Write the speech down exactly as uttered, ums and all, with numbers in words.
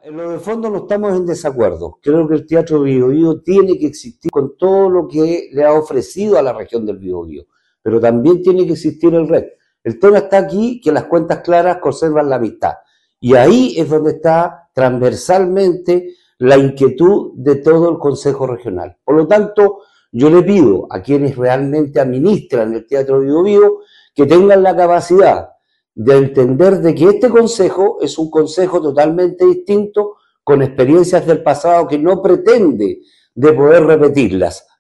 En lo de fondo no estamos en desacuerdo. Creo que el Teatro Biobío tiene que existir con todo lo que le ha ofrecido a la región del Biobío, pero también tiene que existir el R E C. El tema está aquí que las cuentas claras conservan la amistad. Y ahí es donde está transversalmente la inquietud de todo el Consejo Regional. Por lo tanto, yo le pido a quienes realmente administran el Teatro Biobío que tengan la capacidad de entender de que este consejo es un consejo totalmente distinto, con experiencias del pasado que no pretende de poder repetirlas.